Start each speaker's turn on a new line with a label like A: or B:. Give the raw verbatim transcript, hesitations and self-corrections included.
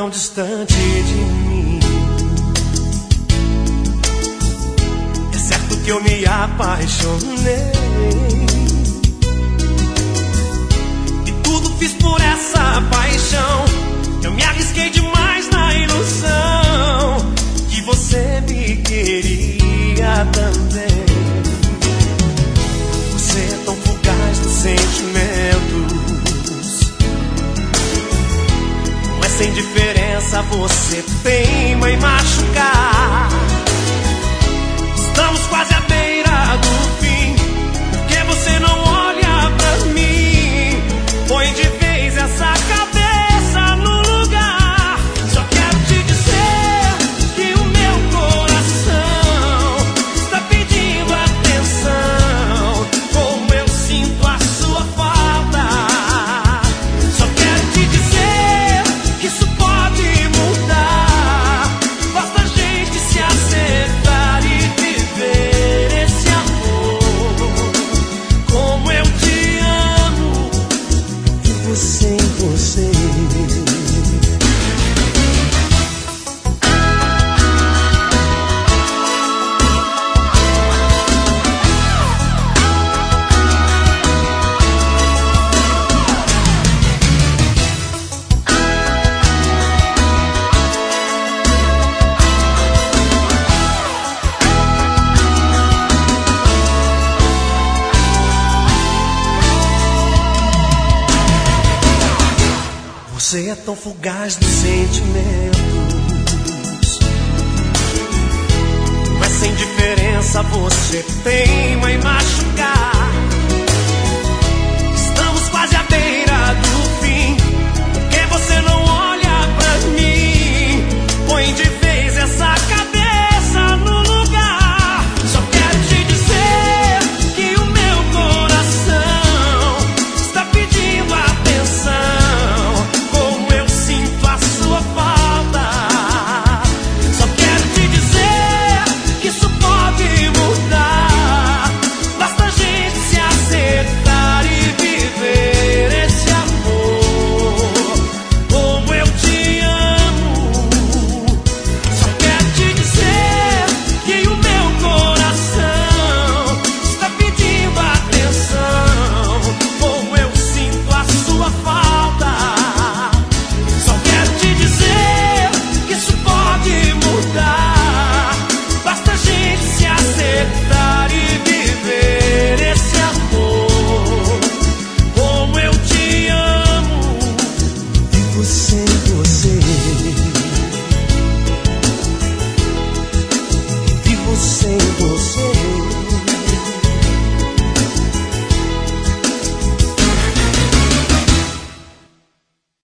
A: tão distante de mim. É certo que eu me apaixonei e tudo fiz por essa paixão. Eu me arrisquei demais na ilusão que você me queria também. Você é tão fugaz nos sentimentos, sem diferença você teima em machucar. Estamos quase à beira do fim, porque você não olha pra mim. Põe de vez essa cabeça no lugar. Só quero te dizer que o meu coração está pedindo atenção, como eu sinto a sua falta. Só quero te dizer que isso pode mudar. Basta a gente se acertar e viver esse amor. Como eu te amo, eu vivo sem você. Você é tão fugaz dos sentimentos, mas sem diferença você teima em machucar.